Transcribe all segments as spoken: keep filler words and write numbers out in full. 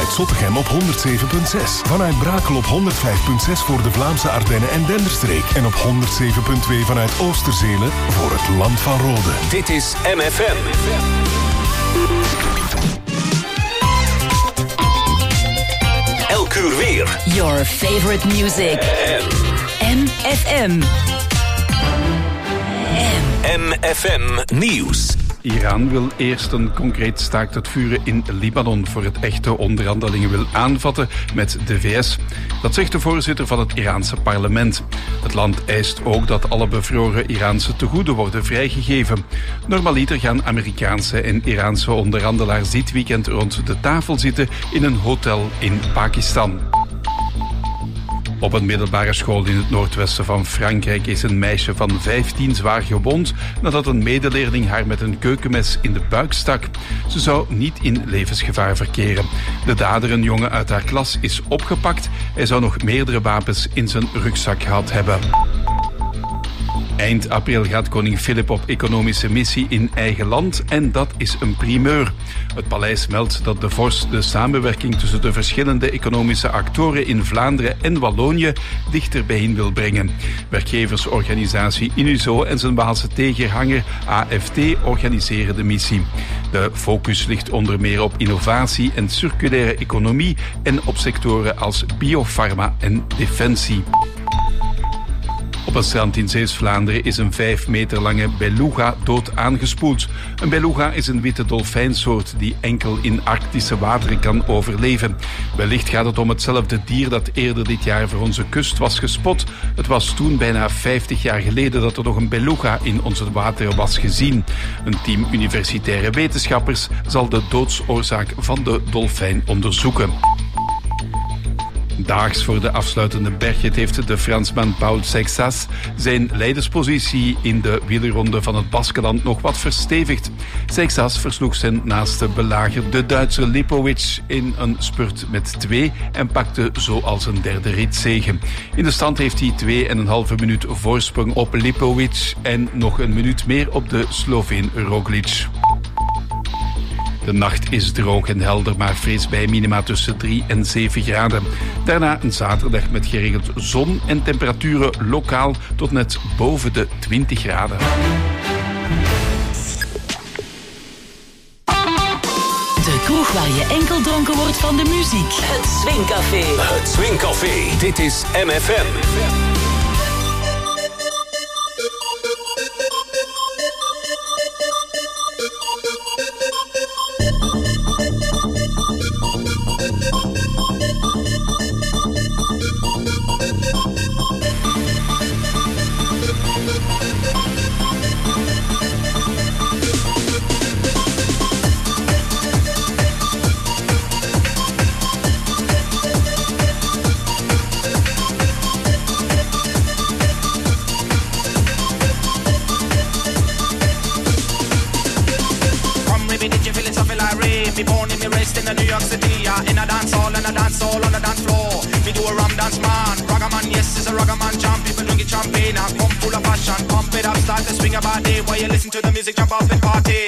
vanuit Zottegem op honderd zeven komma zes. Vanuit Brakel op honderd vijf komma zes voor de Vlaamse Ardennen en Denderstreek. En op honderd zeven komma twee vanuit Oosterzelen voor het Land van Rode. Dit is M F M. Elk uur weer. Your favorite music. M F M. M F M Nieuws. Iran wil eerst een concreet staakt het vuren in Libanon voor het echte onderhandelingen wil aanvatten met de V S. Dat zegt de voorzitter van het Iraanse parlement. Het land eist ook dat alle bevroren Iraanse tegoeden worden vrijgegeven. Normaliter gaan Amerikaanse en Iraanse onderhandelaars dit weekend rond de tafel zitten in een hotel in Pakistan. Op een middelbare school in het noordwesten van Frankrijk is een meisje van vijftien zwaar gewond nadat een medeleerling haar met een keukenmes in de buik stak. Ze zou niet in levensgevaar verkeren. De dader, een jongen uit haar klas, is opgepakt. Hij zou nog meerdere wapens in zijn rugzak gehad hebben. Eind april gaat koning Filip op economische missie in eigen land en dat is een primeur. Het paleis meldt dat de vorst de samenwerking tussen de verschillende economische actoren in Vlaanderen en Wallonië dichter bijeen wil brengen. Werkgeversorganisatie Inuzo en zijn Waalse tegenhanger A F T organiseren de missie. De focus ligt onder meer op innovatie en circulaire economie en op sectoren als biofarma en defensie. Op een strand in Zeeuws-Vlaanderen is een vijf meter lange beluga dood aangespoeld. Een beluga is een witte dolfijnsoort die enkel in arctische wateren kan overleven. Wellicht gaat het om hetzelfde dier dat eerder dit jaar voor onze kust was gespot. Het was toen bijna vijftig jaar geleden dat er nog een beluga in onze wateren was gezien. Een team universitaire wetenschappers zal de doodsoorzaak van de dolfijn onderzoeken. Daags voor de afsluitende bergrit heeft de Fransman Paul Seixas zijn leiderspositie in de wielerronde van het Baskeland nog wat verstevigd. Seixas versloeg zijn naaste belager, de Duitser Lipovic, in een spurt met twee en pakte zo als een derde ritzege. In de stand heeft hij twee en een halve minuut voorsprong op Lipovic en nog een minuut meer op de Sloveen Roglic. De nacht is droog en helder, maar fris bij minima tussen drie en zeven graden. Daarna een zaterdag met geregeld zon en temperaturen lokaal tot net boven de twintig graden. De kroeg waar je enkel dronken wordt van de muziek. Het Swingcafé. Het Swingcafé. Dit is M F M. Me born in me raised in the New York City, yeah. In a dance hall and a dance hall on the dance floor. Me do a rum dance man, ragaman, yes, it's a ragaman jam. People drink champagne and come full of passion. Pump it up, start to swing about it while you listen to the music, jump off and party.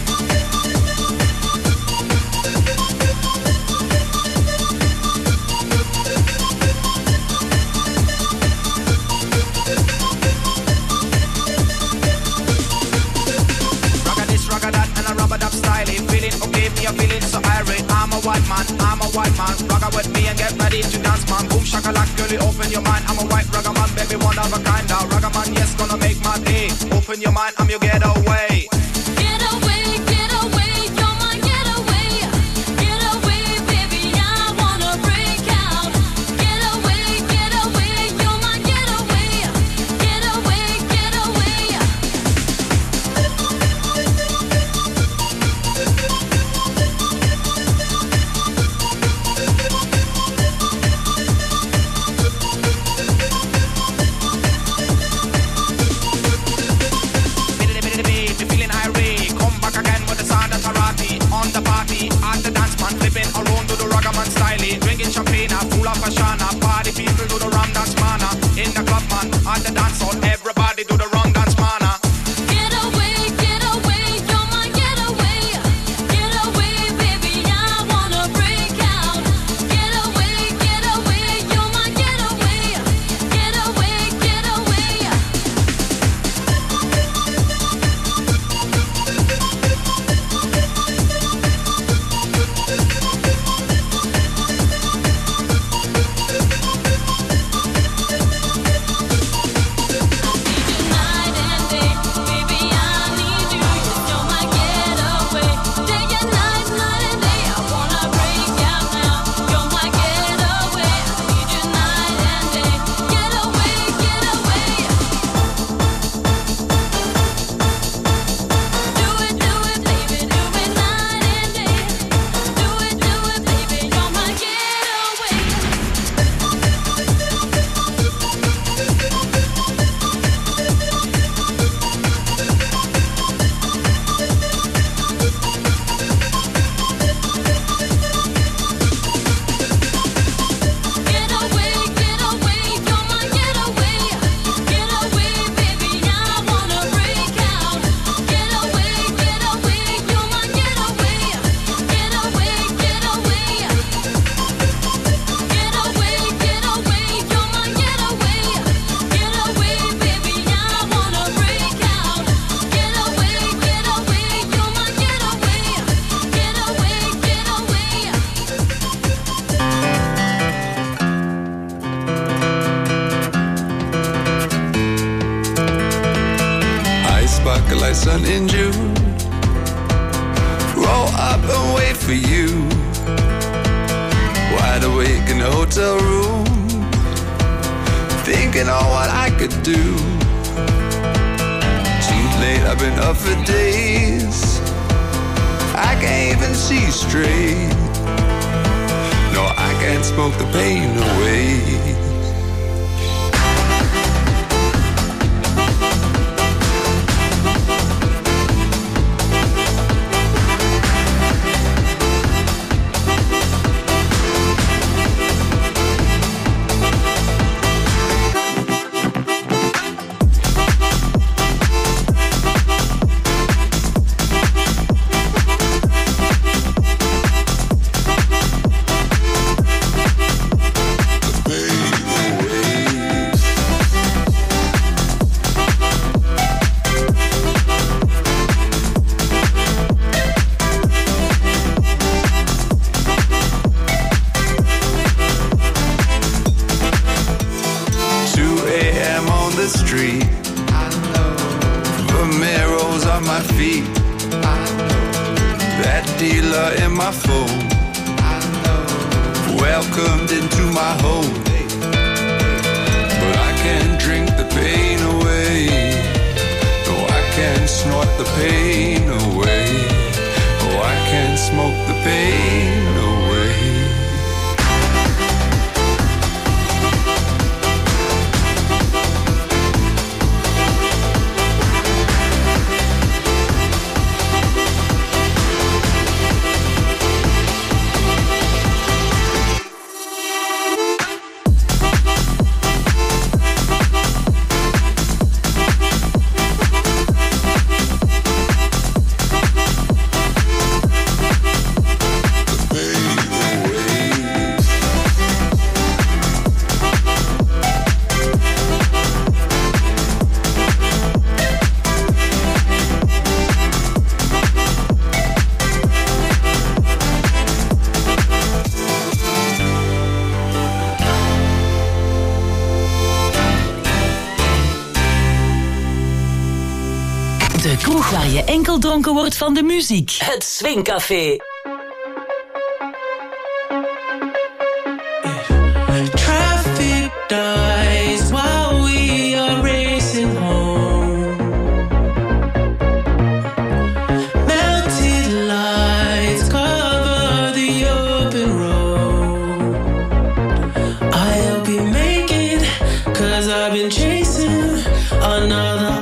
You're feeling so irate, I'm a white man, I'm a white man. Rock out with me and get ready to dance, man. Boom shakalak, girl, you open your mind. I'm a white ragga man, baby, one of a kind. Now ragga man, yes, gonna make my day. Open your mind, I'm your getaway. Get away, get away, you're my getaway. Get away, baby, I wanna break out. Get away, get away, you're my getaway. Get away, get away. sun in June. Roll up and wait for you. Wide awake in a hotel room, thinking on what I could do. Too late, I've been up for days. I can't even see straight. No, I can't smoke the pain away. De kroeg waar je enkel dronken wordt van de muziek. Het Swingcafé. Traffic dies while we are racing home. Melted lights cover the open road. I'll be making, cause I've been chasing another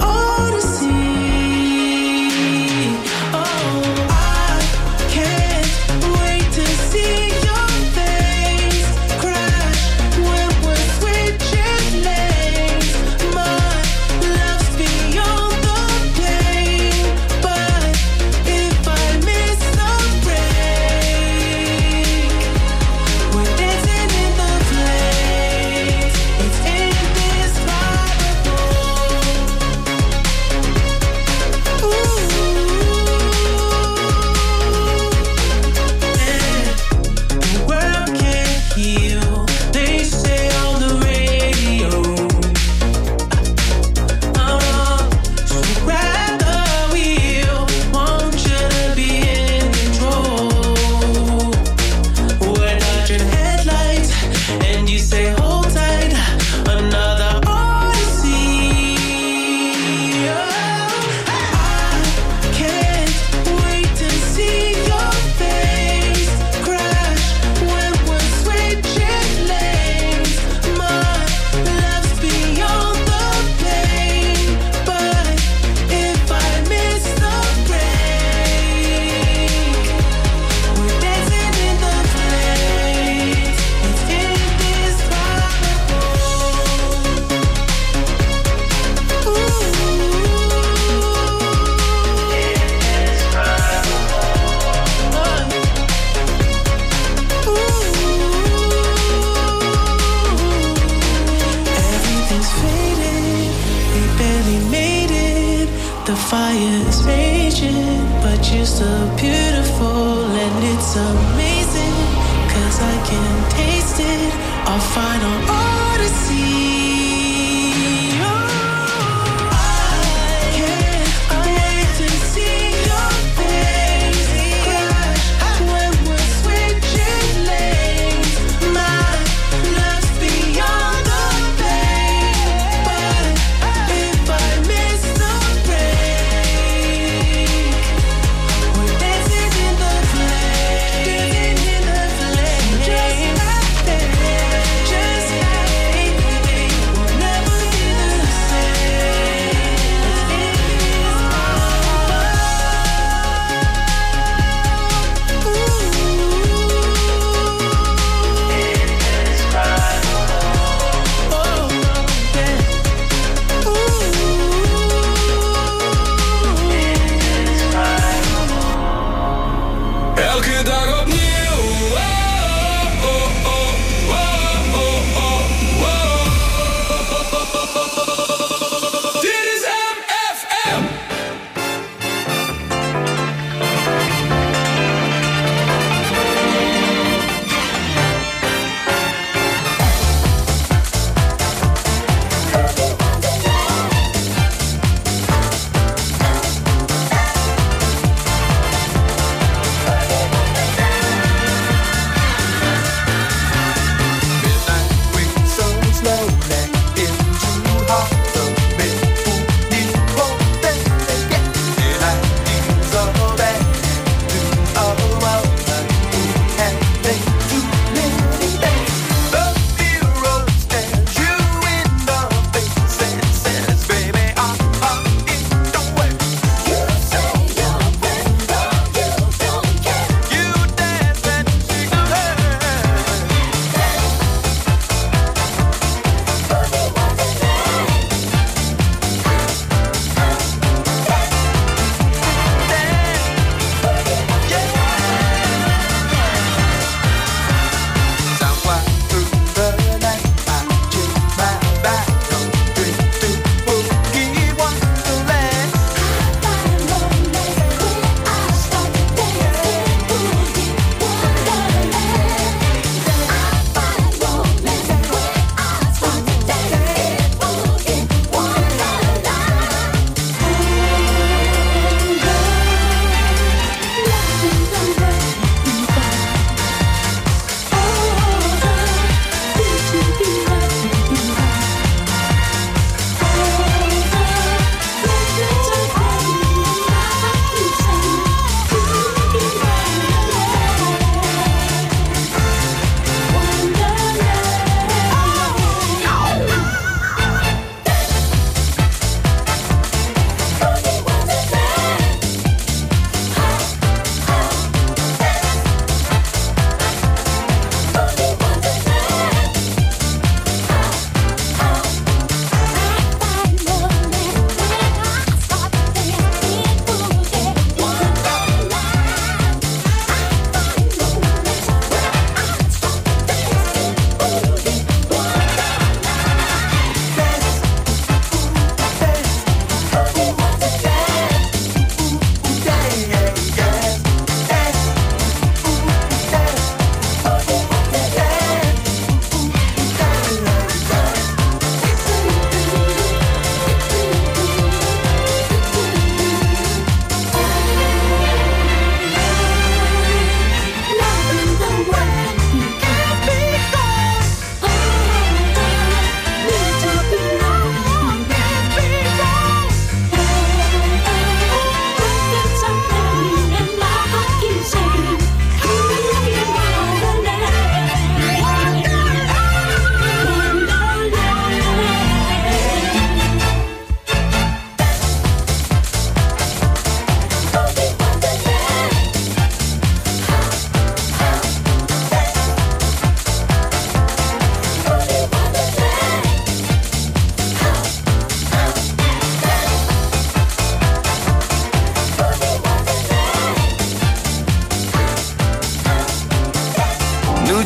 to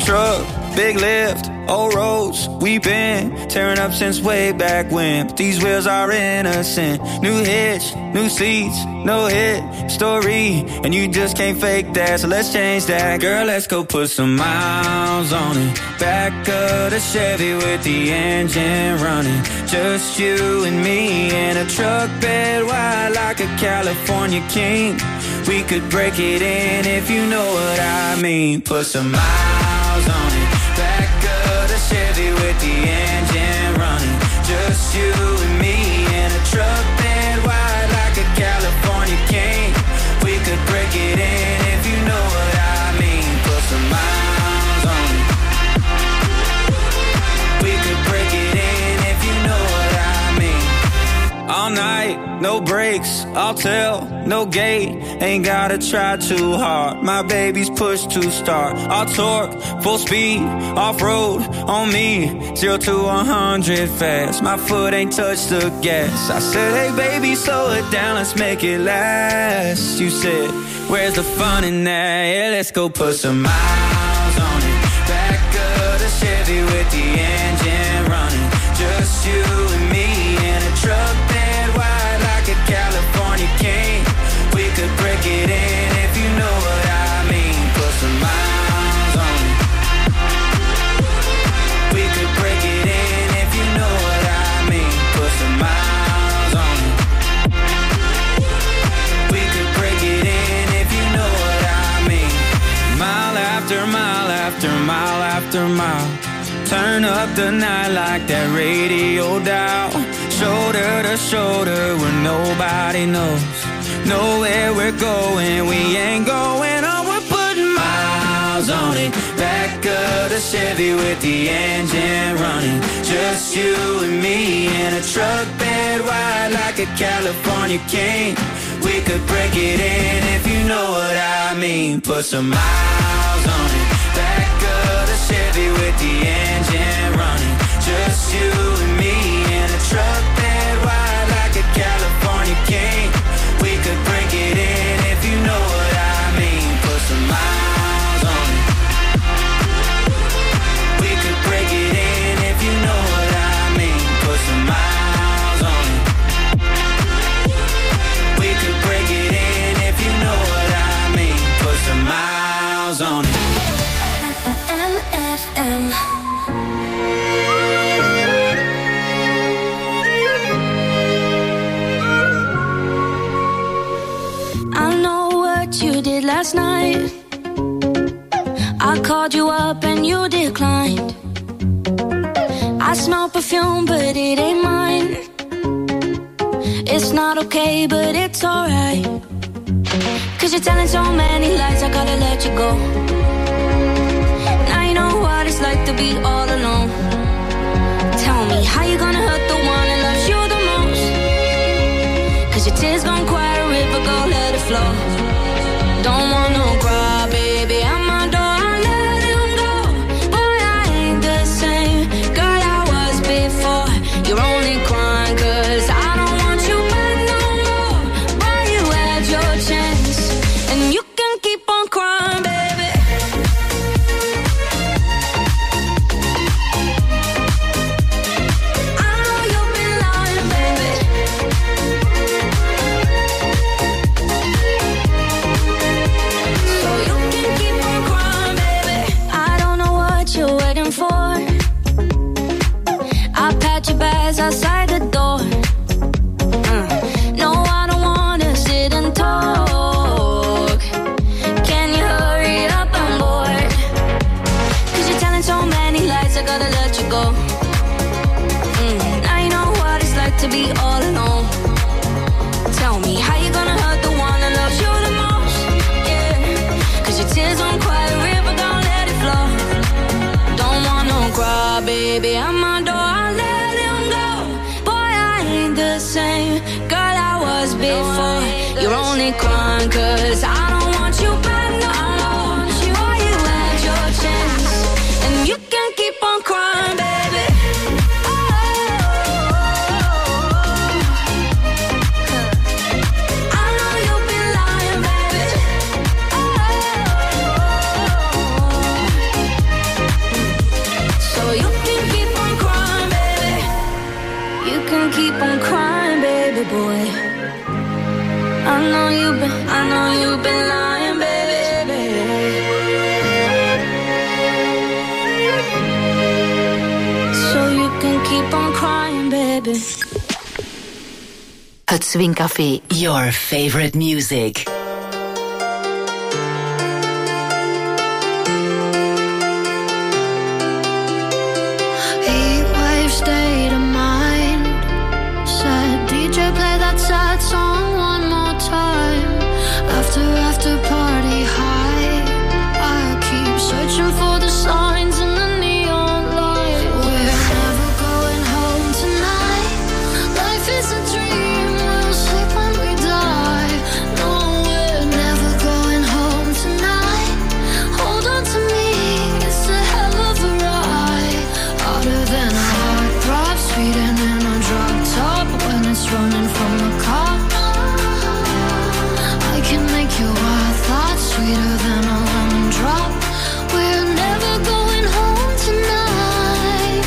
truck, big lift, old roads. We've been tearing up since way back when. But these wheels are innocent. New hitch, new seats, no hit story. And you just can't fake that, so let's change that. Girl, let's go put some miles on it. Back of the Chevy with the engine running. Just you and me in a truck bed wide like a California king. We could break it in if you know what I mean. Put some miles on it. Back of the Chevy with the engine running. Just you and me in a truck bed wide like a California king. We could break it in if you know what I mean. Put some miles on it. We could break it in if you know what I mean. All night, no brakes, I'll tell, no gate. Ain't gotta try too hard. My baby's push to start. I'll torque, full speed, off-road on me. Zero to a hundred fast. My foot ain't touched the gas. I said, hey baby, slow it down, let's make it last. You said, where's the fun in that? Yeah, let's go put some miles on it. Back of the Chevy with the engine running. Just you and me in a truck bed wide like a California king. We could break it in if you know what I mean. Put some miles on it. We could break it in if you know what I mean. Put some miles on it. We could break it in if you know what I mean. Mile after mile after mile after mile. Turn up the night like that radio dial. Shoulder to shoulder where nobody knows. Know where we're going, we ain't going on. We're putting miles on it. Back of the Chevy with the engine running. Just you and me in a truck bed wide like a California king. We could break it in if you know what I mean. Put some miles on it. Back of the Chevy with the engine running. Just you and me in a truck bed wide like a California king. We could break it in if you know what I mean. Put some miles on it. We could break it in if you know what I mean. Put some miles on it. We could break it in if you know what I mean. Put some miles on it. M F M. You did last night. I called you up and you declined. I smell perfume but it ain't mine. It's not okay but it's alright. Cause you're telling so many lies, I gotta let you go. Now you know what it's like to be all alone. Tell me how you gonna hurt the one that loves you the most. Cause your tears gon' quiet a river, go let it flow. Don't want no cry, baby, at my door, I let him go. Boy, I ain't the same girl I was before. You're only crying cause I don't want you back no more. Boy, you had your chance, and you can keep on crying, baby. I know you've been lying, baby. Outside the door. uh, No, I don't wanna sit and talk. Can you hurry up, I'm bored. Cause you're telling so many lies, I gotta let you go. mm, Now you know what it's like to be all alone. Tell me how you gonna hurt the one that loves you the most. Yeah, cause your tears don't quiet a river, don't let it flow. Don't want no cry, baby, at my door, I let the same girl I was before. You're only crying cause I don't want you back no more. Boy, you had your chance, and you can keep on crying, baby. I know you've been lying, baby. Het Swingcafé. Your favorite music. Heatwave state of mind. Said D J play that sad song one more time. After after party high. I keep searching for the signs in the neon light. We're never going home tonight. Life is a dream. We'll sleep when we die. No, we're never going home tonight. Hold on to me. It's a hell of a ride. Harder than a heart throb, speeding in a drop top when it's running from the cop. I can make your wild thoughts sweeter than a lemon drop. We're never going home tonight.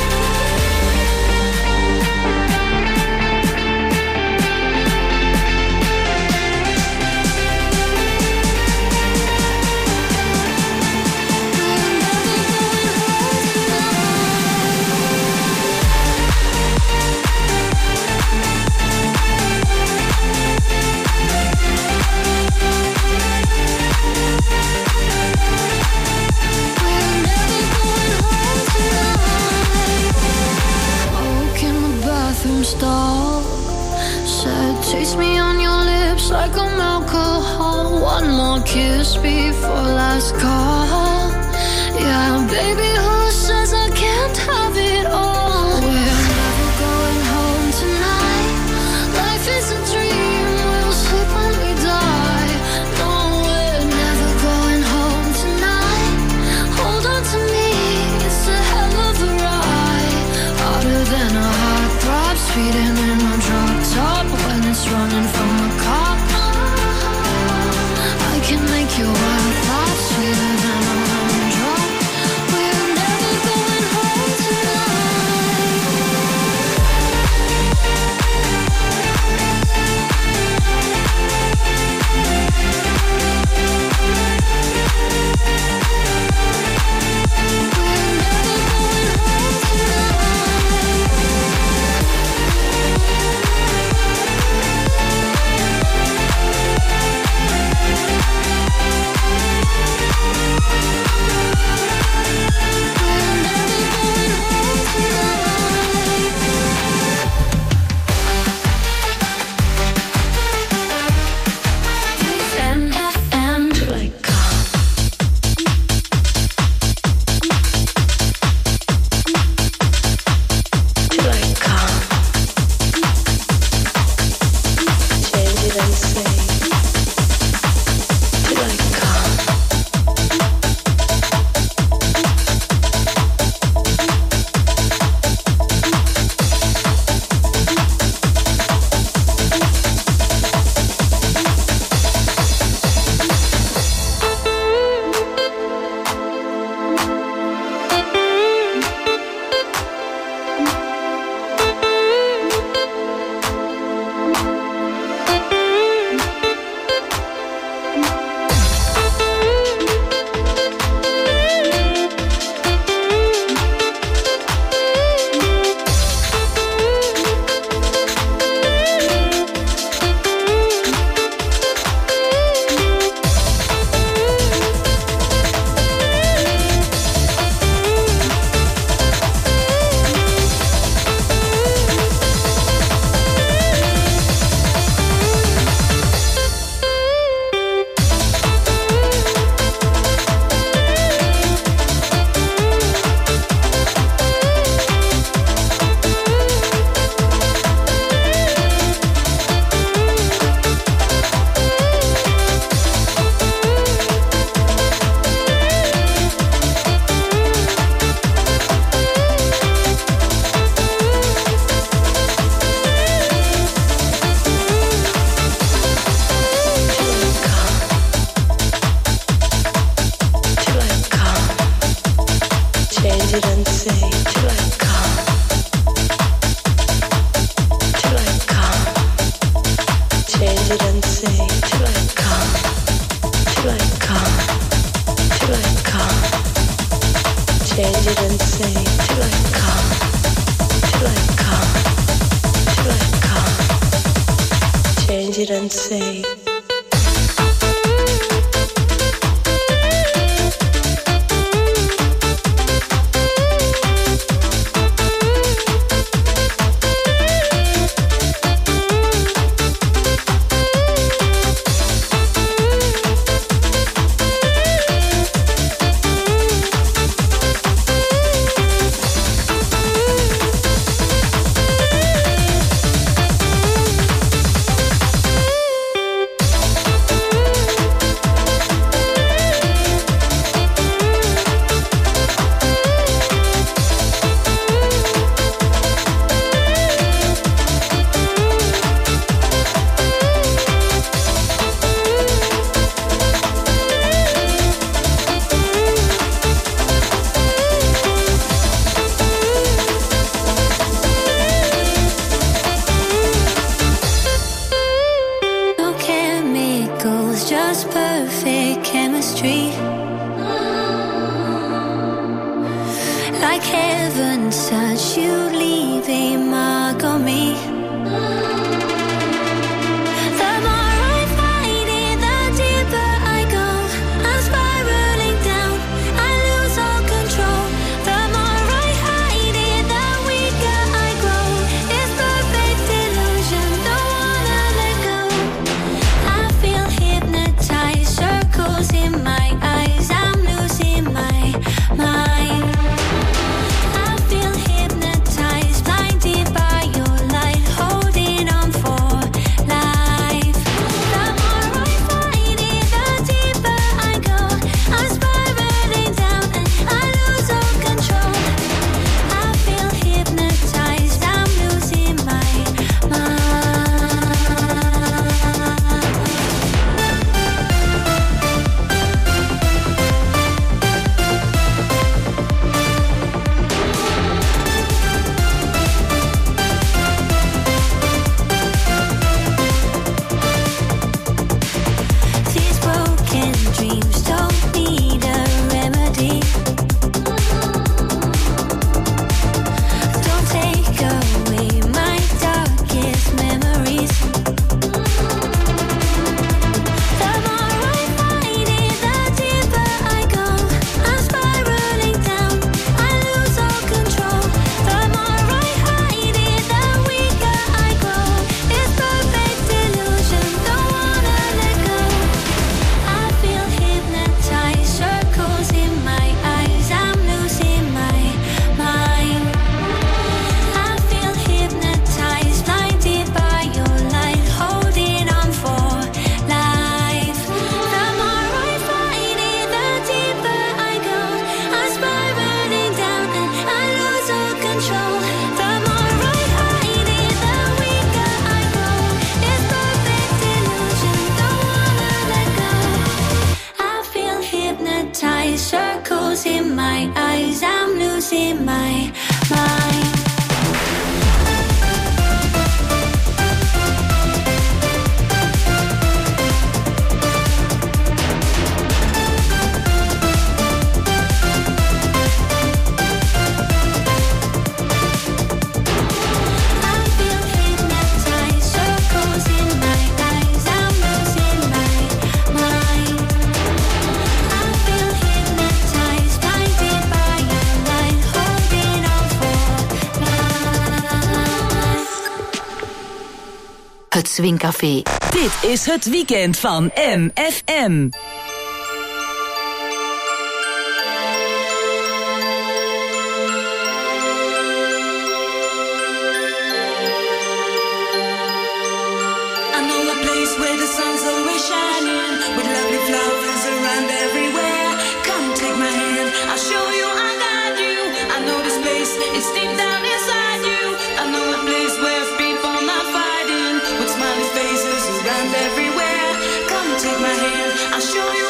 Smoke in the bathroom stall. Said, taste me on your lips like I'm alcohol. One more kiss before last call. Yeah, baby, who says I can't have it all? We're never going home tonight. Life is a dream. We'll sleep when we die. No, we're never going home tonight. Hold on to me. It's a hell of a ride. Harder than a heart throb, speeding in a drop top when it's running from the cop. I can make your wild thoughts sweeter than a lemon drop. We're never going home tonight. Change it and say till I come, till I come. didn't say. Het Swingcafé. Dit is het weekend van M F M. Everywhere, come take my hand, I'll show you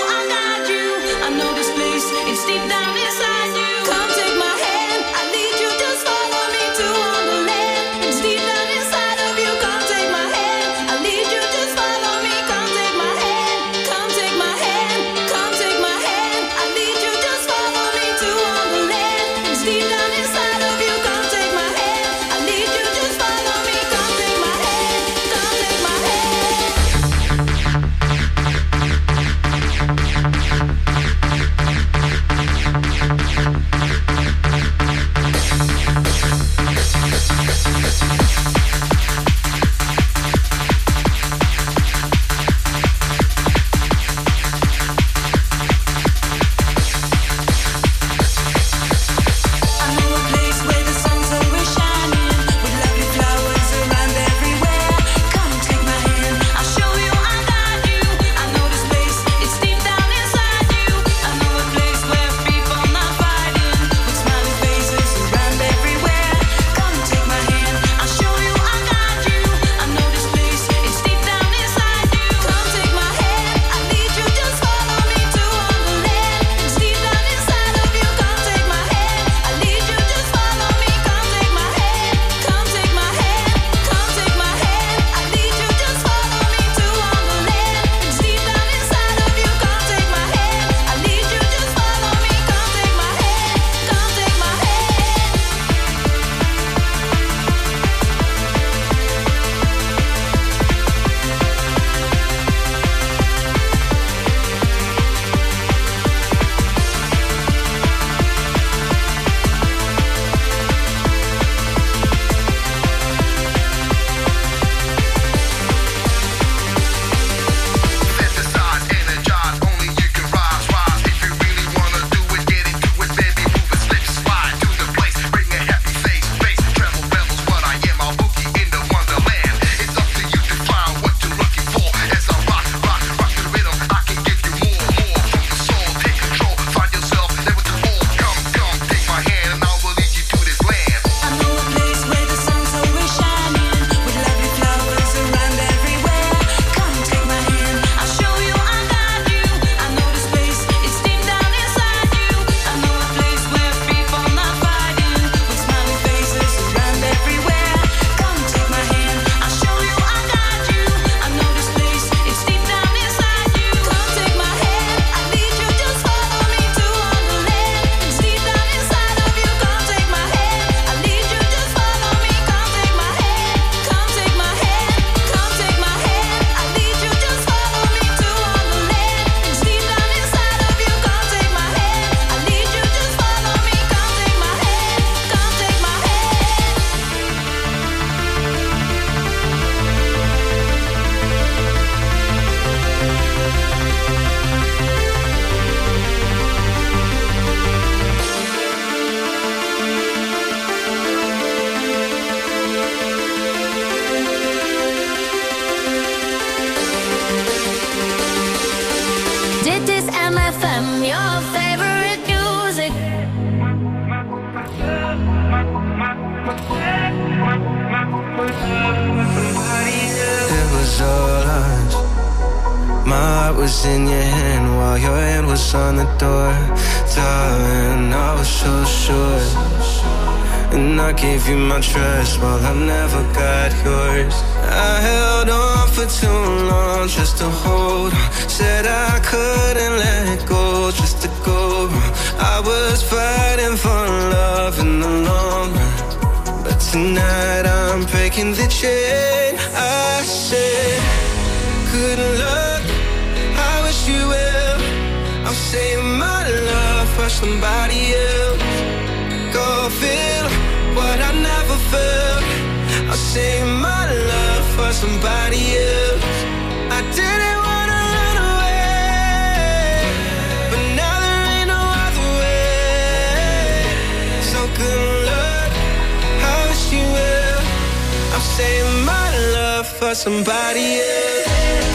was all ours. My heart was in your hand while your hand was on the door. Darling, I was so sure. And I gave you my trust while I never got yours. I held on for too long just to hold on. Said I couldn't let go just to go. I was fighting for love in the long run, but tonight I'm breaking the chain. I said, good luck, I wish you well. I'm saving my love for somebody else. Go feel what I never felt. I'll save my love for somebody else. I didn't wanna run away, but now there ain't no other way. So good luck, I wish you well. I'm saving my love for somebody else.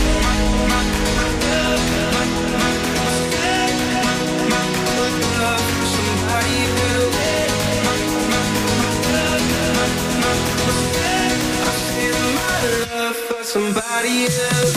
Somebody else.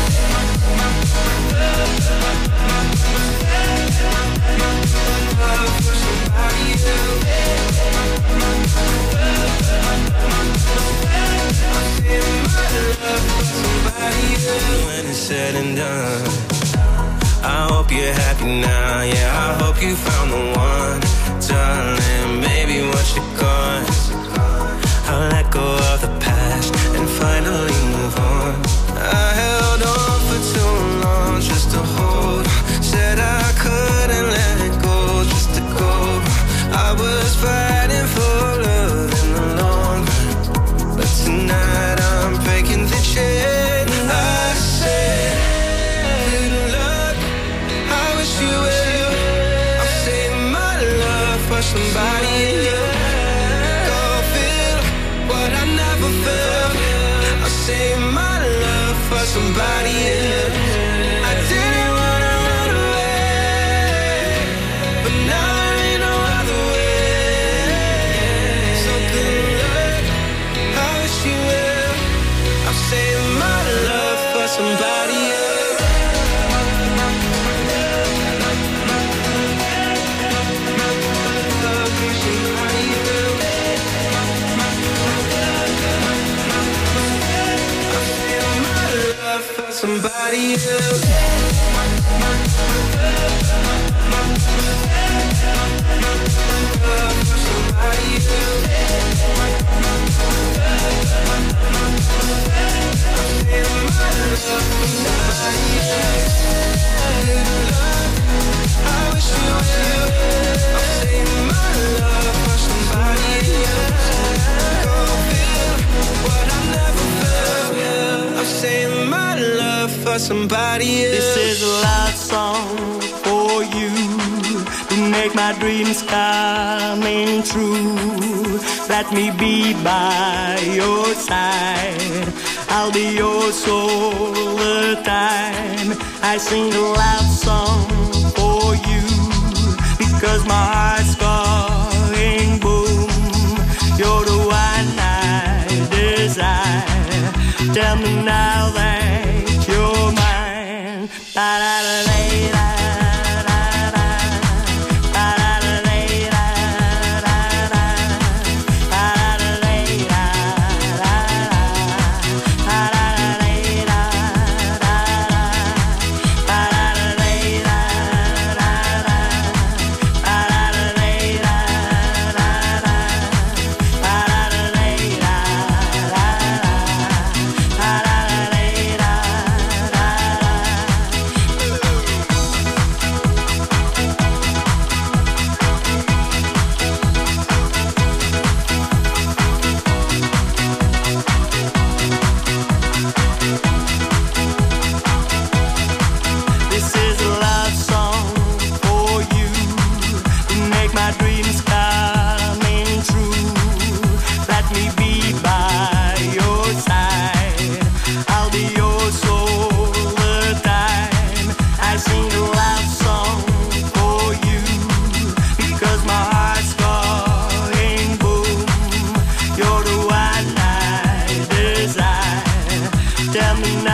When it's said and done, I hope you're happy now. Yeah, I hope you found the one, darling. Maybe once you're gone, I'll let go of the past and finally move on. I held on for too long just to hold on. Said I couldn't let it go just to go. I was fighting for love in the long run, but tonight I'm breaking the chain. I said, good luck, I wish you well. I'm saving my love for somebody else. Save my love for somebody else. I didn't wanna run away, but now there ain't no other way. So good luck, I wish you well. I'm saving my love for somebody else. Somebody else. I wish you well. I'm saving my love for somebody else. Go feel what I never felt. I'm saving my love for somebody else. This is a love song for you to make my dreams coming true. Let me be by your side. I'll be yours all the time. I sing a love song for you because my heart's going boom. You're the one I desire. Tell me now that you're mine. Da da da da da. Tell me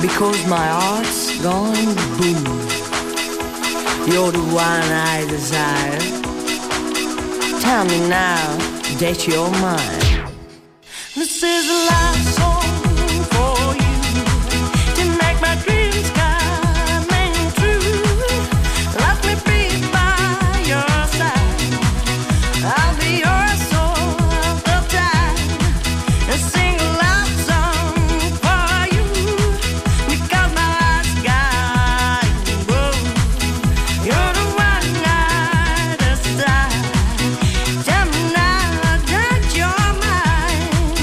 because my heart's gone boom. You're the one I desire. Tell me now that you're mine. This is a love song for you to make my dreams come true. Let me be by your side. I'll be yours all the time and sing a love song for you because my heart's got you. You're the one I desire. Tell me now that you're mine.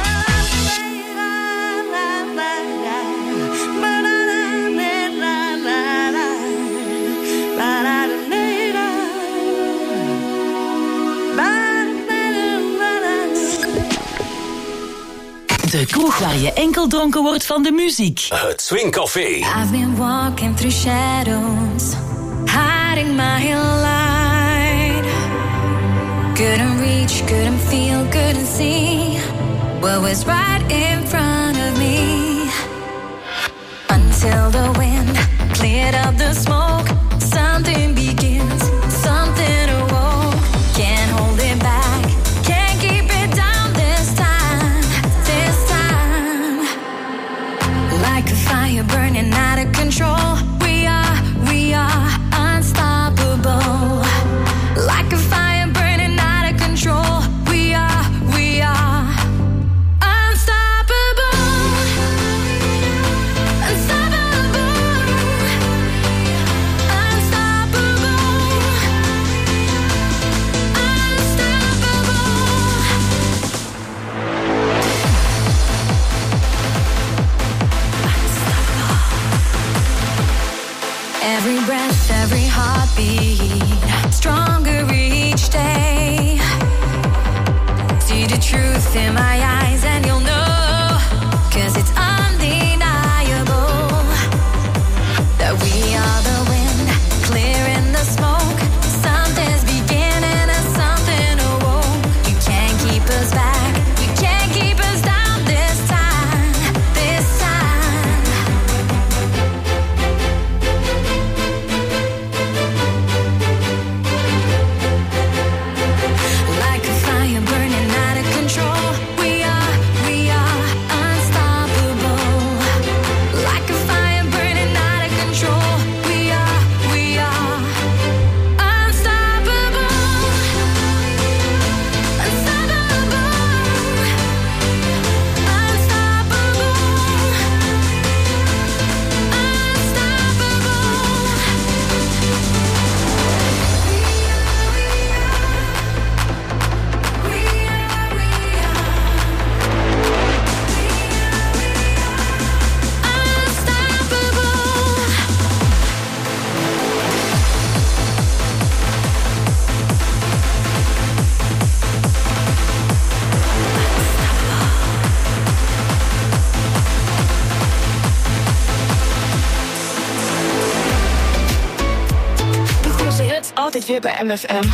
De kroeg waar je enkel dronken wordt van de muziek. Het Swingcafé. I've been walking through shadows, hiding my light. Couldn't reach, couldn't feel, couldn't see what was right in front of me. Until the wind cleared up the smoke, something begins, something awoke. Can't hold it back, can't keep it down this time, this time. Like a fire burning out of control, we are, we are unstoppable. Like a fire burning out of control, we are, we are unstoppable. Unstoppable. Unstoppable. Every breath, every heartbeat, stronger each day. See the truth in my eyes and you'll know, 'cause it's undeniable that we are the wind, clearing the smoke. Something's beginning and something awoke. You can't keep us back, you can't keep us down this time, this time. Like a fire burning out of control, we are, we are unstoppable. Like a fire burning out of control, we are, we are unstoppable. Unstoppable. Unstoppable. De grootste hits altijd weer bij M F M.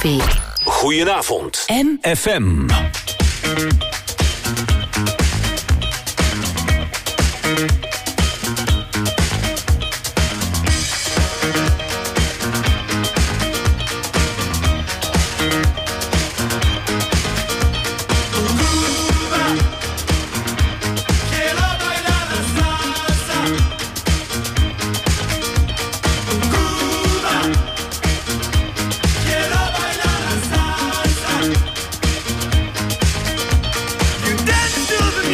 Swingcafé. Goedenavond. M. F M. Dance to the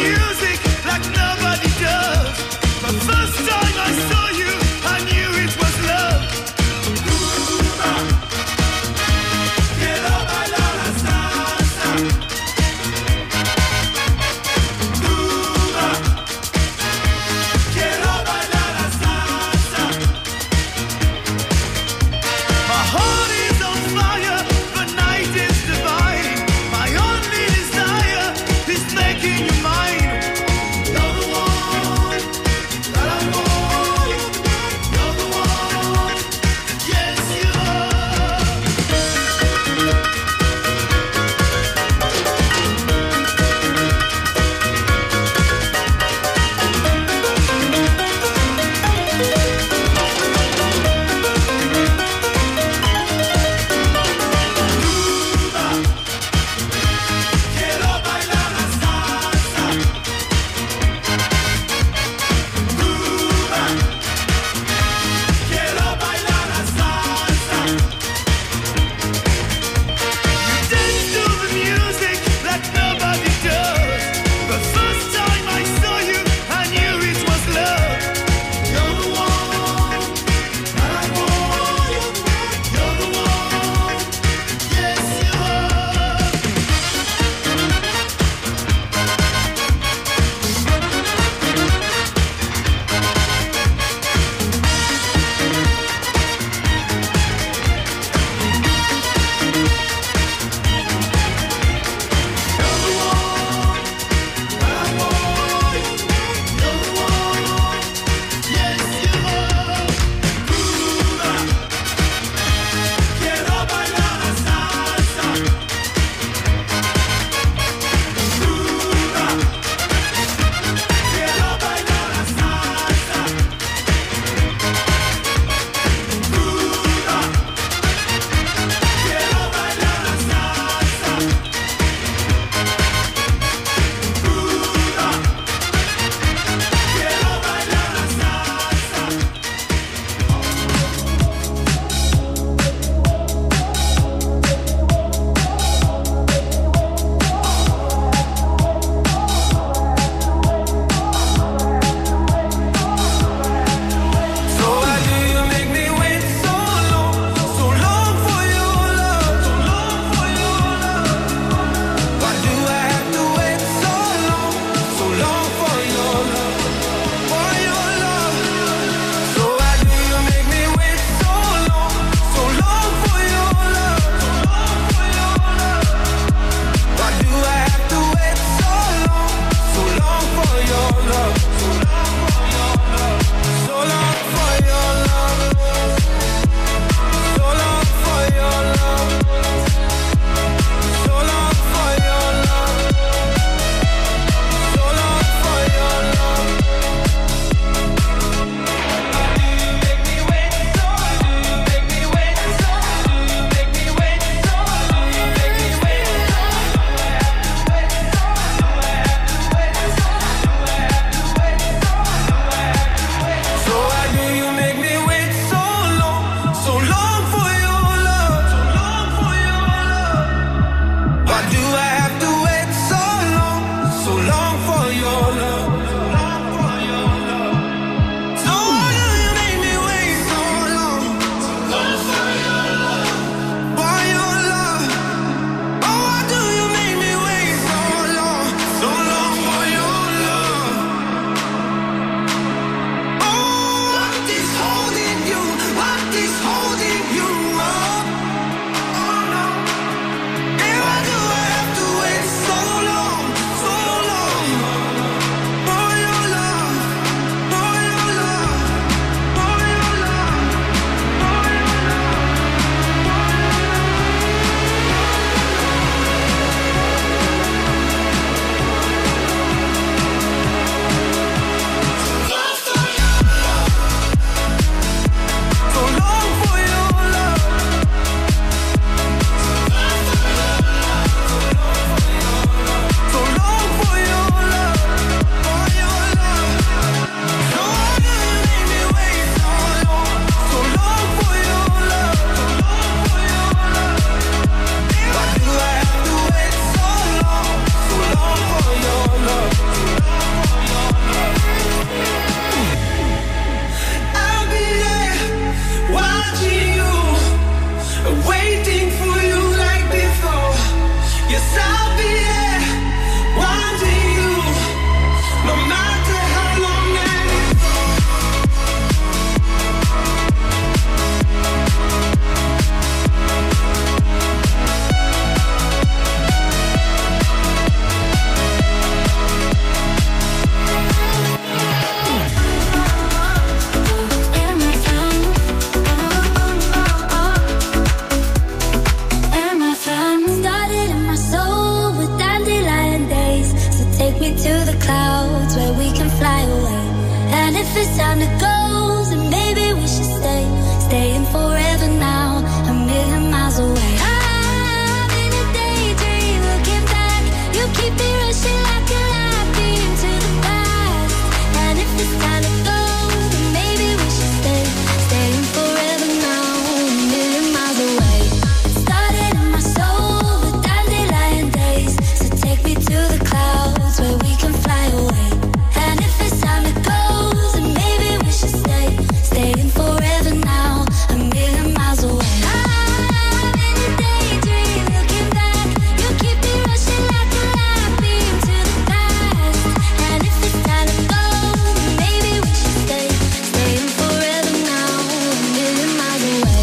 to the clouds where we can fly away. And if it's time to go, then maybe we should stay, staying forever now, a million miles away. I'm in a daydream, looking back. You keep me rushing like a light beam to the past. And if it's time to go, then maybe we should stay, staying forever now, a million miles away. It started in my soul with dandelion days. So take me to the clouds where we can fly away. And if it's time to go, then maybe we should stay, staying forever now, a million miles away. I'm in a daydream, looking back. You keep me rushing like a light beam to the past. And if it's time to go, then maybe we should stay, staying forever now, a million miles away.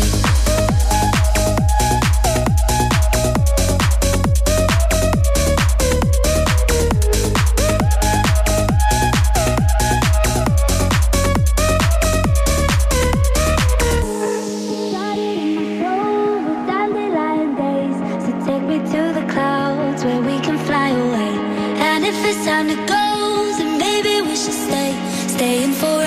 Dandelion days, so take me to the clouds where we can fly away. And if it's time to go, then maybe we should stay, staying forever.